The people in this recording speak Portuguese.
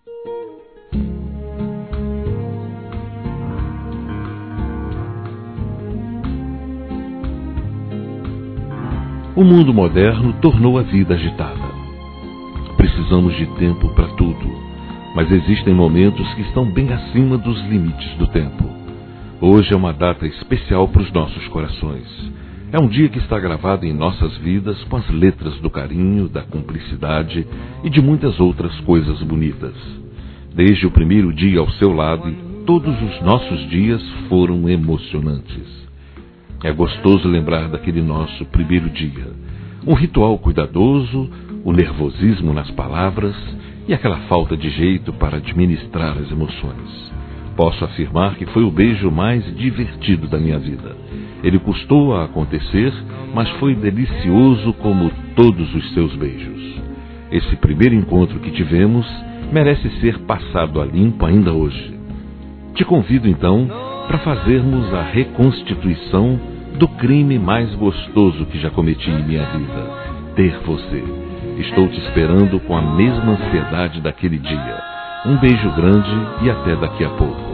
O mundo moderno tornou a vida agitada. Precisamos de tempo para tudo, mas existem momentos que estão bem acima dos limites do tempo. Hoje é uma data especial para os nossos corações. É um dia que está gravado em nossas vidas com as letras do carinho, da cumplicidade e de muitas outras coisas bonitas. Desde o primeiro dia ao seu lado, todos os nossos dias foram emocionantes. É gostoso lembrar daquele nosso primeiro dia. Um ritual cuidadoso, o nervosismo nas palavras e aquela falta de jeito para administrar as emoções. Posso afirmar que foi o beijo mais divertido da minha vida. Ele custou a acontecer, mas foi delicioso como todos os seus beijos. Esse primeiro encontro que tivemos merece ser passado a limpo ainda hoje. Te convido então para fazermos a reconstituição do crime mais gostoso que já cometi em minha vida, ter você. Estou te esperando com a mesma ansiedade daquele dia. Um beijo grande e até daqui a pouco.